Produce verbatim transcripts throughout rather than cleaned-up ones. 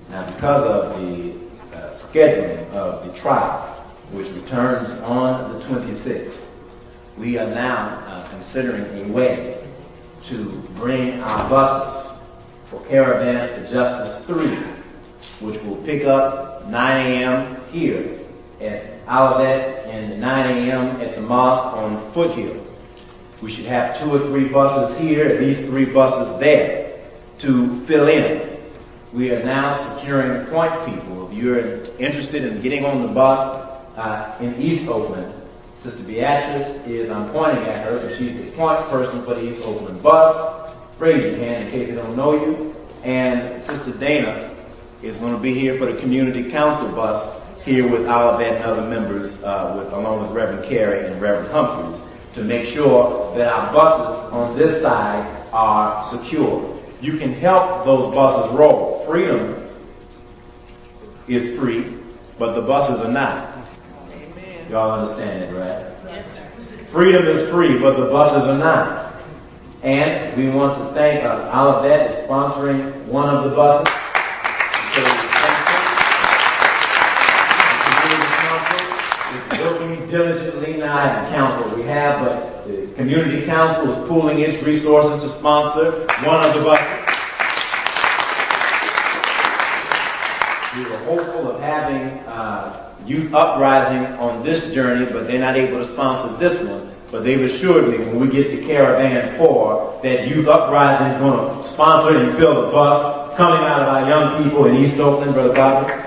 Now, because of the uh, scheduling of the trial, which returns on the twenty-sixth, we are now uh, considering a way to bring our buses for Caravan for Justice three, which will pick up nine a.m. here at Olivet and nine a.m. at the mosque on Foothill. We should have two or three buses here, at least three buses there to fill in. We are now securing point people. If you're interested in getting on the bus uh, in East Oakland, Sister Beatrice is, I'm pointing at her, but she's the point person for the East Oakland bus. Raise your hand in case they don't know you. And Sister Dana is going to be here for the Community Council bus here with Olivet and other members, uh, with, along with Reverend Carey and Reverend Humphreys, to make sure that our buses on this side are secure. You can help those buses roll. Freedom is free, but the buses are not. Amen. Y'all understand it, right? Yes, sir. Freedom is free, but the buses are not. And we want to thank uh, Olivet for sponsoring one of the buses. So it's working diligently now at the council we have, but the Community Council is pooling its resources to sponsor one of the buses. We were hopeful of having uh, Youth Uprising on this journey, but they're not able to sponsor this one. But they've assured me when we get to Caravan four that Youth Uprising is going to sponsor and fill the bus coming out of our young people in East Oakland, Brother Bobby.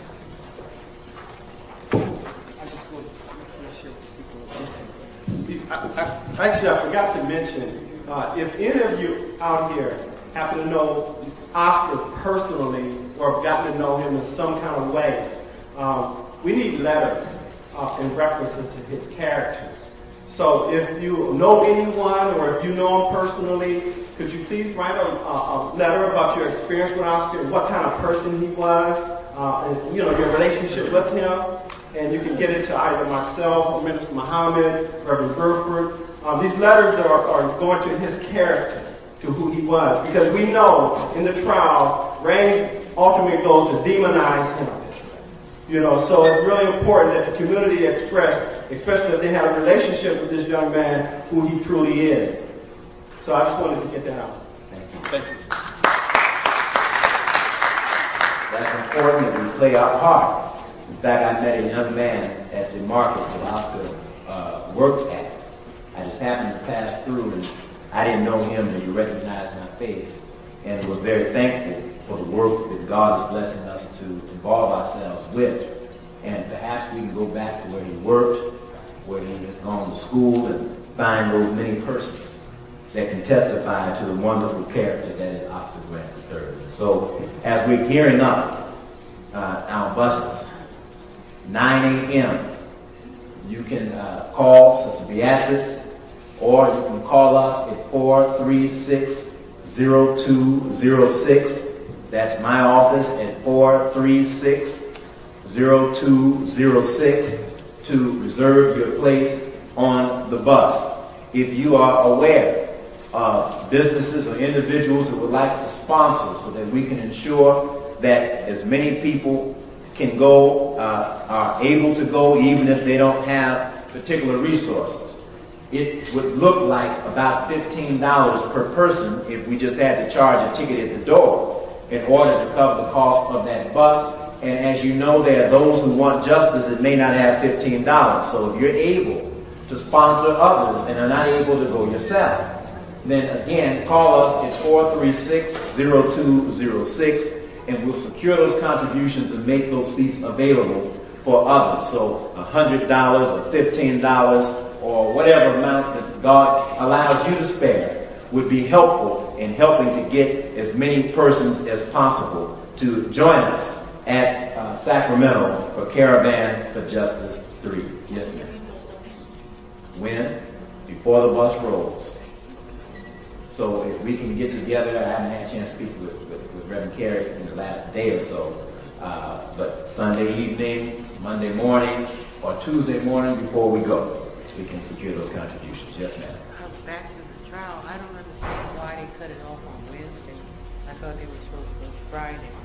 Actually, I forgot to mention, uh, if any of you out here happen to know Oscar personally or have gotten to know him in some kind of way, um, we need letters uh, in references to his character. So if you know anyone or if you know him personally, could you please write a, a, a letter about your experience with Oscar and what kind of person he was, uh, and you know, your relationship with him. And you can get it to either myself or Minister Muhammad, Reverend Burford. Um, these letters are, are going to his character, to who he was. Because we know in the trial, Raines ultimately goes to demonize him. You know, so it's really important that the community express, especially if they have a relationship with this young man, who he truly is. So I just wanted to get that out. Thank you. Thank you. That's important that we play our part. In fact, I met a young man at the market that Oscar uh, worked at. I just happened to pass through, and I didn't know him, and he recognized my face, and was very thankful for the work that God is blessing us to involve ourselves with. And perhaps we can go back to where he worked, where he has gone to school, and find those many persons that can testify to the wonderful character that is Oscar Grant the third. So as we're gearing up uh, our buses, nine a.m., you can uh, call Sister Beatrice, or you can call us at four three six, zero two zero six. That's my office at four three six, zero two zero six to reserve your place on the bus. If you are aware of businesses or individuals who would like to sponsor so that we can ensure that as many people can go, uh, are able to go even if they don't have particular resources. It would look like about fifteen dollars per person if we just had to charge a ticket at the door in order to cover the cost of that bus. And as you know, there are those who want justice that may not have fifteen dollars. So if you're able to sponsor others and are not able to go yourself, then again, call us at four three six, zero two zero six, and we'll secure those contributions and make those seats available for others. So one hundred dollars or fifteen dollars or whatever amount that God allows you to spare would be helpful in helping to get as many persons as possible to join us at uh, Sacramento for Caravan for Justice three. Yes, ma'am. When? Before the bus rolls. So if we can get together, I haven't had a chance to speak with, with, with Reverend Carey in the last day or so, uh, but Sunday evening, Monday morning, or Tuesday morning before we go, we can secure those contributions. Yes, ma'am. Back to the trial, I don't understand why they cut it off on Wednesday. I thought they were supposed to go Friday.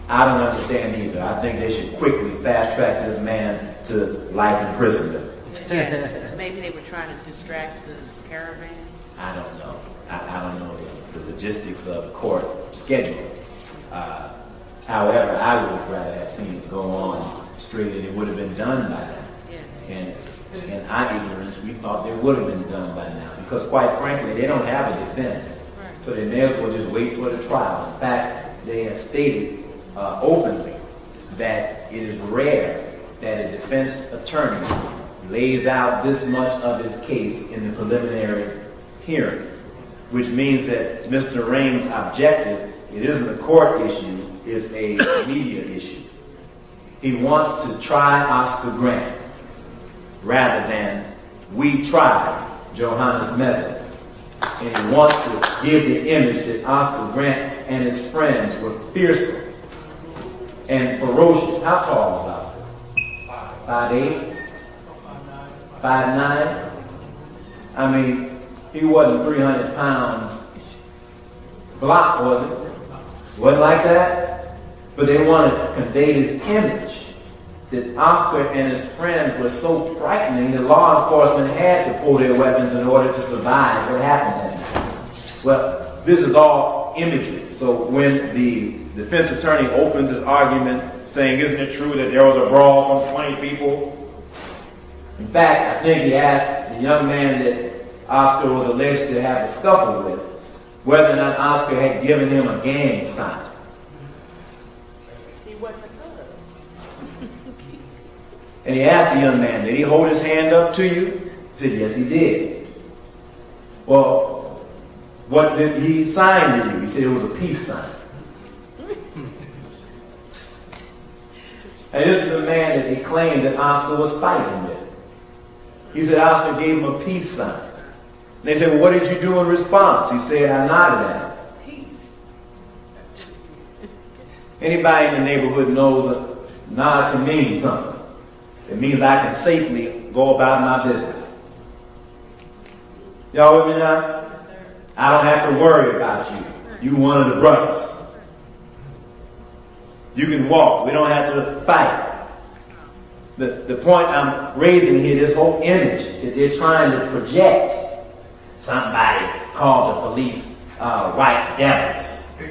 I don't understand either. I think they should quickly fast track this man to life imprisonment. Yes. Maybe they were trying to distract the caravan. I don't know. I, I don't know the, the logistics of court schedule. Uh, however, I would have rather have seen it go on straight, and it would have been done by now. Yeah. And in our ignorance, we thought they would have been done by now, because quite frankly, they don't have a defense. Right. So they may as well just wait for the trial. In fact, they have stated uh, openly that it is rare that a defense attorney lays out this much of his case in the preliminary hearing, which means that Mister Raines' objective, it isn't a court issue, it's a media issue. He wants to try Oscar Grant rather than we tried Johannes Mesler. And he wants to give the image that Oscar Grant and his friends were fearsome and ferocious. How tall was Oscar? Five eight? Five nine? I mean, he wasn't three hundred pounds block, was it? Wasn't like that? But they wanted to convey this image that Oscar and his friends were so frightening that law enforcement had to pull their weapons in order to survive what happened that night. Well, this is all imagery. So when the defense attorney opens his argument saying, isn't it true that there was a brawl from twenty people? In fact, I think he asked the young man that Oscar was alleged to have a scuffle with whether or not Oscar had given him a gang sign. He wasn't a cub. And he asked the young man, did he hold his hand up to you? He said, yes, he did. Well, what did he sign to you? He said it was a peace sign. And this is the man that he claimed that Oscar was fighting with. He said Oscar gave him a peace sign. And they said, well, what did you do in response? He said, I nodded at him. Peace. Anybody in the neighborhood knows a nod can mean something. It means I can safely go about my business. Y'all with me now? I don't have to worry about you. You one of the brothers. You can walk. We don't have to fight. The, the point I'm raising here, this whole image that they're trying to project. Somebody called the police uh, white devils.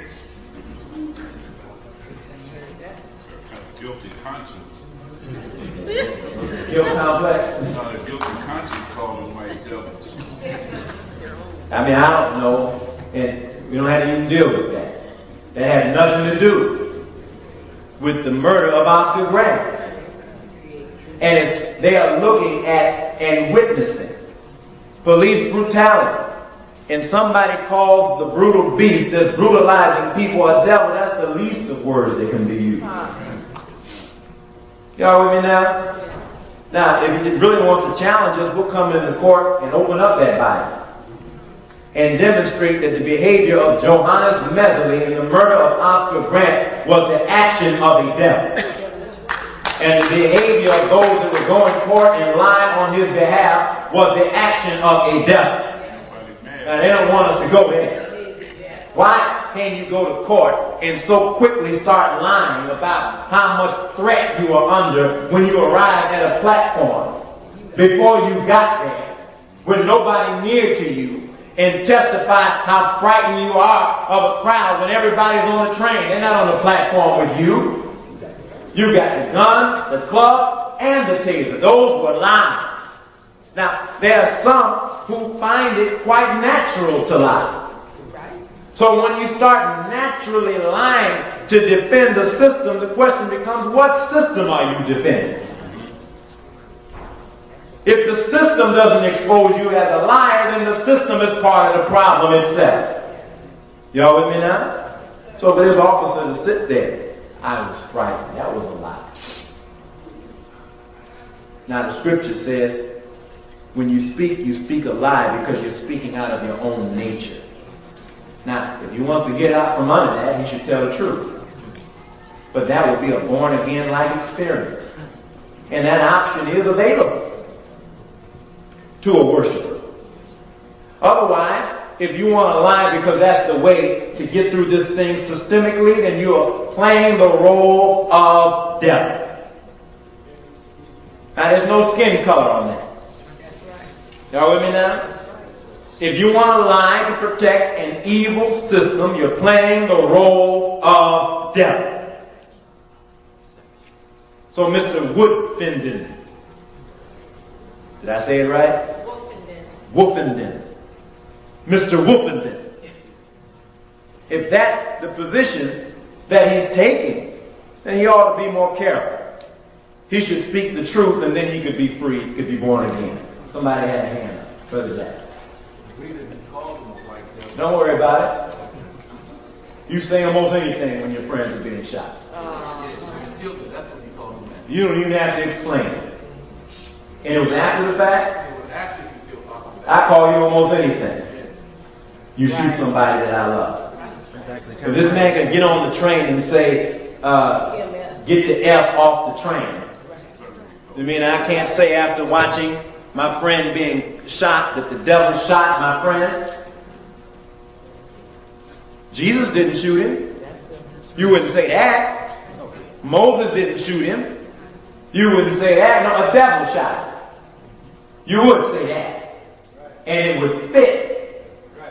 Guilty conscience. Guilt complex? Not a guilty conscience called them white devils. I mean, I don't know, and we don't have to even deal with that. That had nothing to do with the murder of Oscar Grant. And it's, they are looking at and witnessing police brutality. And somebody calls the brutal beast that's brutalizing people a devil. That's the least of words that can be used. Y'all with me now? Now, if he really wants to challenge us, we'll come into court and open up that Bible and demonstrate that the behavior of Johannes Messerly in the murder of Oscar Grant was the action of a devil. And the behavior of those that were going to court and lying on his behalf was the action of a devil. Now, they don't want us to go there. Why can you go to court and so quickly start lying about how much threat you are under when you arrive at a platform before you got there, with nobody near to you, and testify how frightened you are of a crowd when everybody's on the train? They're not on the platform with you. You got the gun, the club, and the taser. Those were lies. Now, there are some who find it quite natural to lie. So when you start naturally lying to defend the system, the question becomes, what system are you defending? If the system doesn't expose you as a liar, then the system is part of the problem itself. Y'all with me now? So for this officer to sit there, I was frightened. That was a lie. Now the scripture says, when you speak, you speak a lie because you're speaking out of your own nature. Now, if he wants to get out from under that, he should tell the truth. But that would be a born-again-like experience. And that option is available to a worshiper. Otherwise, if you want to lie because that's the way to get through this thing systemically, then you are playing the role of devil. Now, there's no skin color on that. Y'all with me now? If you want to lie to protect an evil system, you're playing the role of devil. So Mister Woodfinden, did I say it right? Woofenden. Mister Woofenden. If that's the position that he's taking, then he ought to be more careful. He should speak the truth, and then he could be free, he could be born again. Somebody had a hand up. Brother Jack. We didn't call them a white devil. Don't worry about it. You say almost anything when your friends are being shot. That's what he called them. You don't even have to explain it. And it was after the fact. It was after he killed Oscar. I call you almost anything. You shoot somebody that I love. If this man can get on the train and say, uh, get the F off the train. You mean I can't say after watching my friend being shot that the devil shot my friend? Jesus didn't shoot him. You wouldn't say that. Moses didn't shoot him. You wouldn't say that. No, a devil shot him. You would say that. And it would fit.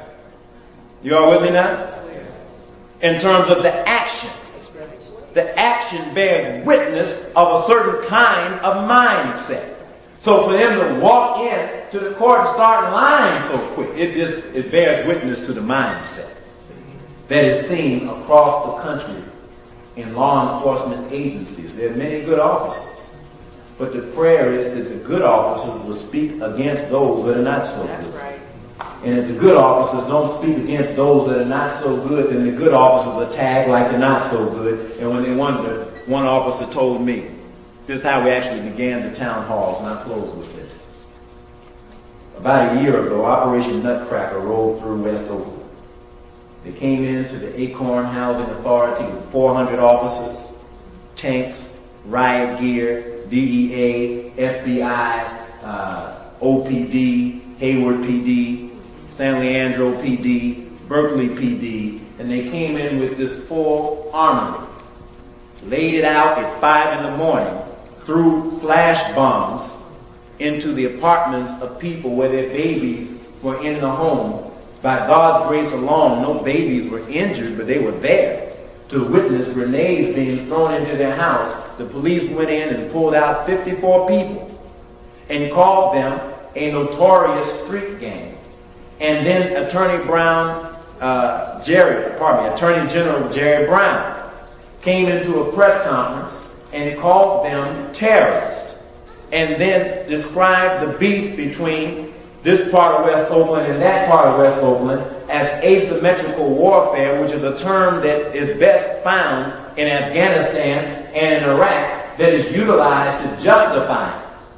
You all with me now? In terms of the action. The action bears witness of a certain kind of mindset. So for them to walk in to the court and start lying so quick, it just it bears witness to the mindset that is seen across the country in law enforcement agencies. There are many good officers, but the prayer is that the good officers will speak against those that are not so That's good. right. And if the good officers don't speak against those that are not so good, then the good officers are tagged like the not so good. And when they wonder, one officer told me, this is how we actually began the town halls, and I close with this. About a year ago, Operation Nutcracker rolled through West Oakland. They came into the Acorn Housing Authority with four hundred officers, tanks, riot gear, D E A, F B I, uh, O P D, Hayward P D, San Leandro P D, Berkeley P D, and they came in with this full armory, laid it out at five in the morning, threw flash bombs into the apartments of people where their babies were in the home. By God's grace alone, no babies were injured, but they were there to witness grenades being thrown into their house. The police went in and pulled out fifty-four people and called them a notorious street gang. And then Attorney Brown, uh, Jerry, pardon me, Attorney General Jerry Brown came into a press conference and called them terrorists, and then described the beef between this part of West Oakland and that part of West Oakland as asymmetrical warfare, which is a term that is best found in Afghanistan and in Iraq that is utilized to justify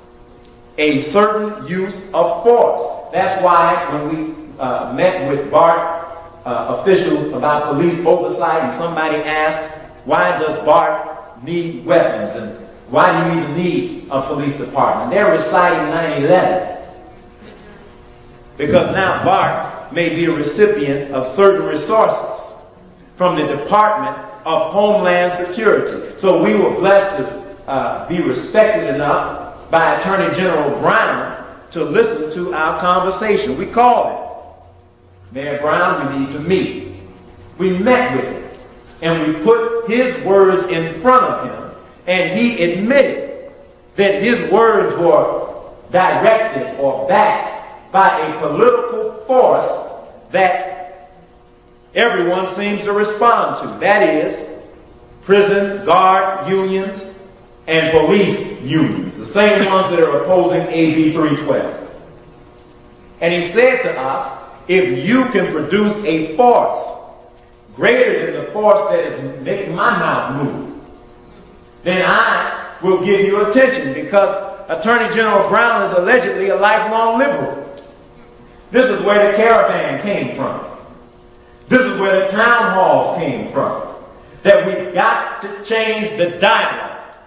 a certain use of force. That's why when we uh, met with BART uh, officials about police oversight, and somebody asked, why does BART need weapons and why do you even need a police department? They're reciting nine eleven. Because now BART may be a recipient of certain resources from the Department of Homeland Security. So we were blessed to uh, be respected enough by Attorney General Brown to listen to our conversation. We called him. Mayor Brown, we need to meet. We met with him, and we put his words in front of him, and he admitted that his words were directed or backed by a political force that everyone seems to respond to. That is, prison guard unions and police unions, the same ones that are opposing A B three twelve. And he said to us, if you can produce a force greater than the force that is making my mouth move, then I will give you attention, because Attorney General Brown is allegedly a lifelong liberal. This is where the caravan came from. This is where the town halls came from. That we've got to change the dialogue.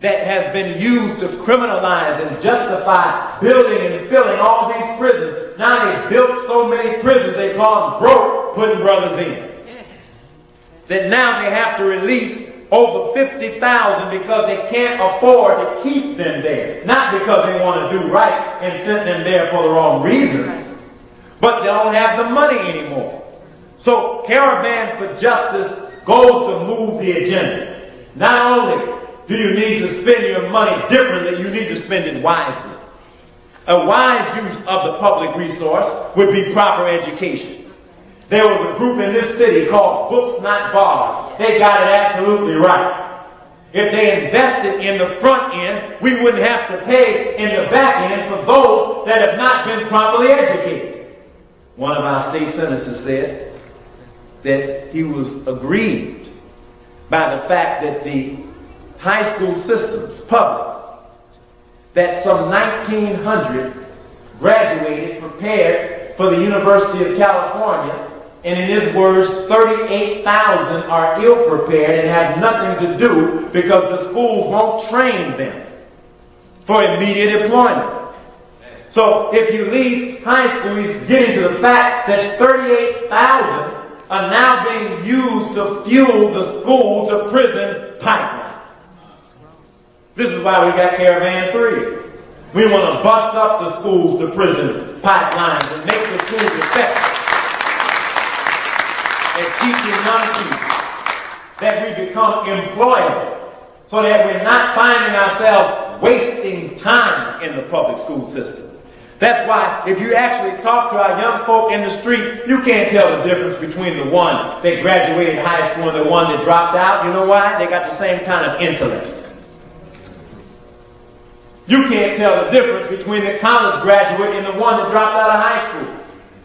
that has been used to criminalize and justify building and filling all these prisons. Now they've built so many prisons, they've gone broke putting brothers in. That now they have to release over fifty thousand because they can't afford to keep them there. Not because they want to do right and send them there for the wrong reasons, but they don't have the money anymore. So Caravan for Justice goes to move the agenda. Not only do you need to spend your money differently, you need to spend it wisely. A wise use of the public resource would be proper education. There was a group in this city called Books Not Bars. They got it absolutely right. If they invested in the front end, we wouldn't have to pay in the back end for those that have not been properly educated. One of our state senators said that he was aggrieved by the fact that the high school systems, public, that some nineteen hundred graduated prepared for the University of California, and in his words, thirty-eight thousand are ill-prepared and have nothing to do because the schools won't train them for immediate employment. So if you leave high school, he's getting to the fact that thirty-eight thousand are now being used to fuel the school to prison pipeline. This is why we got Caravan three. We want to bust up the schools to prison pipelines and make the schools effective at teaching young people that we become employable so that we're not finding ourselves wasting time in the public school system. That's why if you actually talk to our young folk in the street, you can't tell the difference between the one that graduated high school and the one that dropped out. You know why? They got the same kind of intellect. You can't tell the difference between the college graduate and the one that dropped out of high school.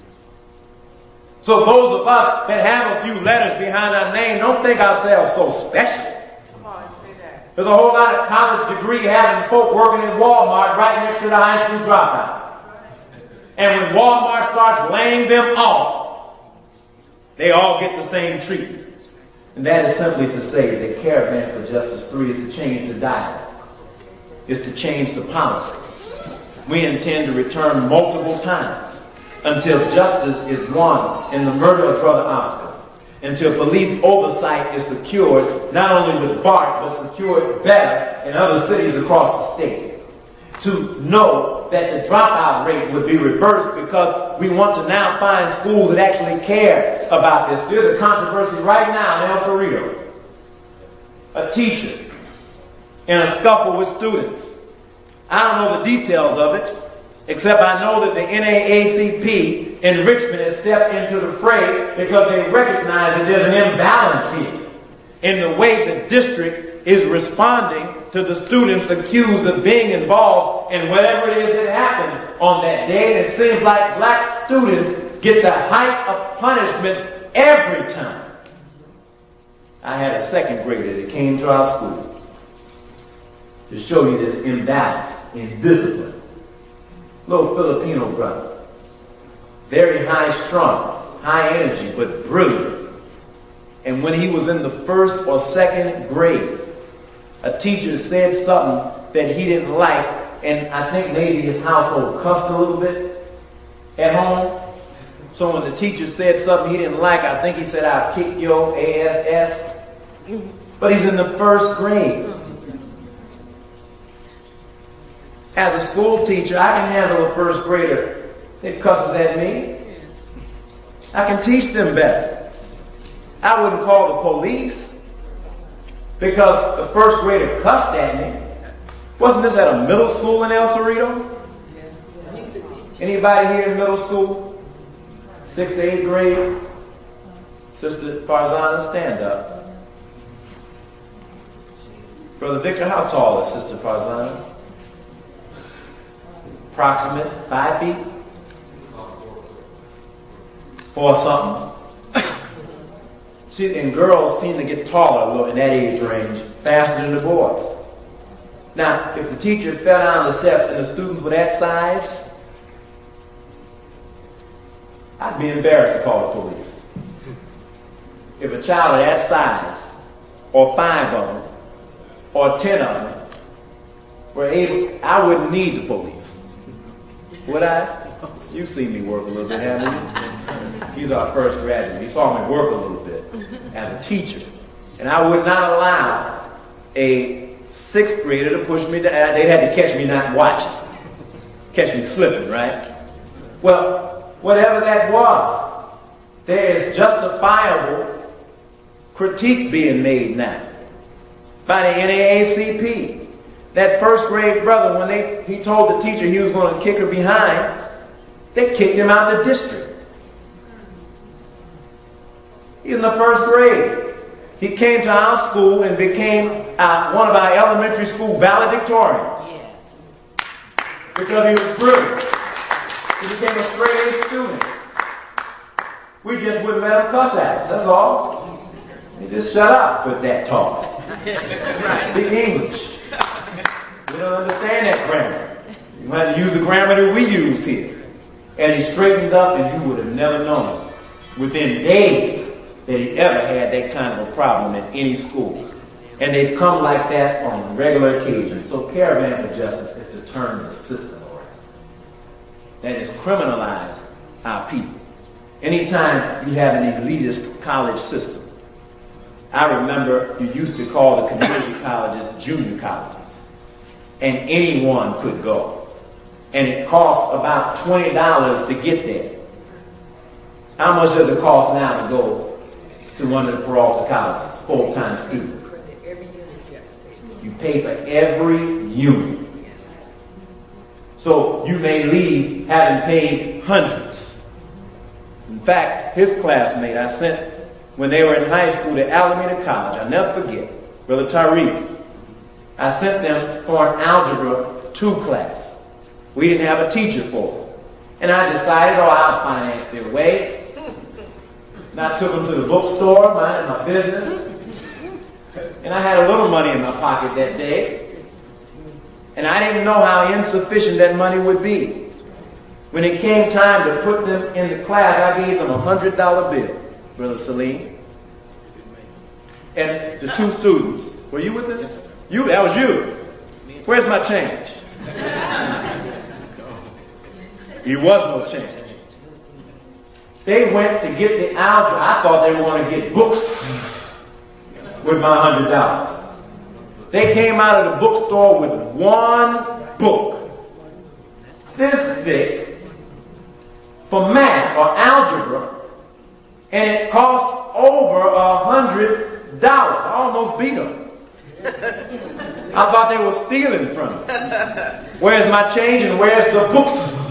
So those of us that have a few letters behind our name don't think ourselves so special. Come on, say that. There's a whole lot of college degree having folk working in Walmart right next to the high school dropout. And when Walmart starts laying them off, they all get the same treatment. And that is simply to say that Caravan for Justice three is to change the dialogue. Is to change the policy. We intend to return multiple times until justice is won in the murder of Brother Oscar, until police oversight is secured not only with BART but secured better in other cities across the state. To know that the dropout rate would be reversed because we want to now find schools that actually care about this. There's a controversy right now in El Cerrito. A teacher in a scuffle with students. I don't know the details of it, except I know that the N double A C P in Richmond has stepped into the fray because they recognize that there's an imbalance here in the way the district is responding to the students accused of being involved in whatever it is that happened on that day. And it seems like black students get the height of punishment every time. I had a second grader that came to our school to show you this imbalance in discipline. Little Filipino brother. Very high strung, high energy, but brilliant. And when he was in the first or second grade, a teacher said something that he didn't like, and I think maybe his household cussed a little bit at home. So when the teacher said something he didn't like, I think he said, "I'll kick your ass." But he's in the first grade. As a school teacher, I can handle a first grader that cusses at me. I can teach them better. I wouldn't call the police because the first grader cussed at me. Wasn't this at a middle school in El Cerrito? Anybody here in middle school? Sixth to eighth grade? Sister Farzana, stand up. Brother Victor, how tall is Sister Farzana? Approximate five feet? Or something. See, and girls tend to get taller a little in that age range, faster than the boys. Now, if the teacher fell down the steps and the students were that size, I'd be embarrassed to call the police. If a child of that size, or five of them, or ten of them, were able, I wouldn't need the police. Would I? You've seen me work a little bit, haven't you? He's our first graduate. He saw me work a little bit as a teacher. And I would not allow a sixth grader to push me down. They'd have to catch me not watching. Catch me slipping, right? Well, whatever that was, there is justifiable critique being made now by the N double A C P. That first grade brother, when they, he told the teacher he was going to kick her behind, they kicked him out of the district. He's in the first grade. He came to our school and became uh, one of our elementary school valedictorians. Yes. Because he was brilliant. He became a straight A student. We just wouldn't let him cuss at us, that's all. He just shut up with that talk. Speak English. We don't understand that grammar. You have to use the grammar that we use here. And he straightened up, and you would have never known it within days that he ever had that kind of a problem in any school. And they've come like that on regular occasions. So Caravan for Justice is to turn the system around. That is criminalized our people. Anytime you have an elitist college system, I remember you used to call the community colleges junior colleges. And anyone could go. And it cost about twenty dollars to get there. How much does it cost now to go to one of the Peralta colleges, full-time student? You pay for every unit. So you may leave having paid hundreds. In fact, his classmate I sent when they were in high school to Alameda College, I'll never forget, Brother Tariq. I sent them for an Algebra two class. We didn't have a teacher for them. And I decided, oh, I'll finance their way. And I took them to the bookstore, minding my business. And I had a little money in my pocket that day. And I didn't know how insufficient that money would be. When it came time to put them in the class, I gave them a one hundred dollar bill, Brother Salim. And the two students, were you with them? Yes, sir. You, that was you. Where's my change? There was no change. They went to get the algebra. I thought they were going to get books with my one hundred dollars. They came out of the bookstore with one book, this thick, for math or algebra, and it cost over a hundred dollars. I almost beat them. I thought they were stealing from me. Where's my change and where's the books?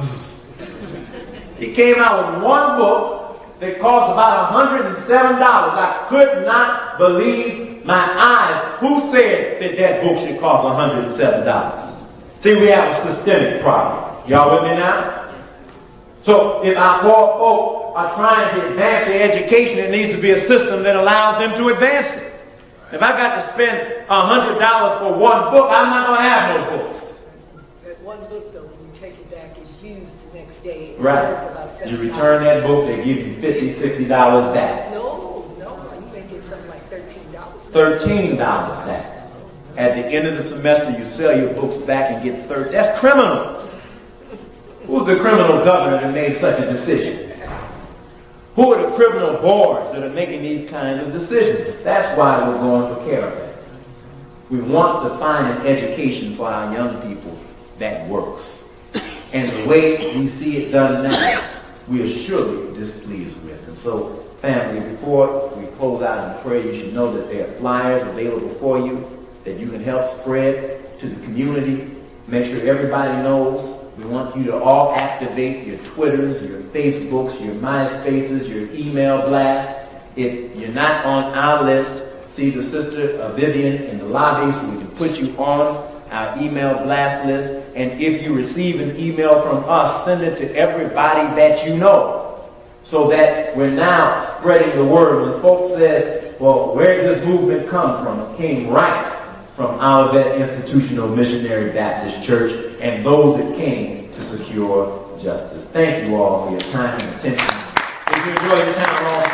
He came out with one book that cost about one hundred seven dollars. I could not believe my eyes. Who said that that book should cost one hundred seven dollars? See, we have a systemic problem. Y'all with me now? So if our poor folk are trying to advance their education, it needs to be a system that allows them to advance it. If I got to spend one hundred dollars for one book, I'm not going to have no books. That one book, though, when you take it back, is used the next day. It's Right. worth about seven You return that dollars. book, they give you fifty dollars, sixty dollars back. No, no, you may get something like thirteen dollars. thirteen dollars back. At the end of the semester, you sell your books back and get thirteen. That's criminal. Who's the criminal governor that made such a decision? Who are the criminal boards that are making these kinds of decisions? That's why we're going for Caravan. We want to find an education for our young people that works. And the way we see it done now, we are surely displeased with. And so, family, before we close out in prayer, you should know that there are flyers available for you that you can help spread to the community. Make sure everybody knows. We want you to all activate your Twitters, your Facebooks, your MySpaces, your email blast. If you're not on our list, see the sister uh, Vivian in the lobby so we can put you on our email blast list. And if you receive an email from us, send it to everybody that you know so that we're now spreading the word. When folks says, well, where did this movement come from? It came right from Olivet Institutional Missionary Baptist Church and those that came to secure justice. Thank you all for your time and attention. If you enjoyed your time,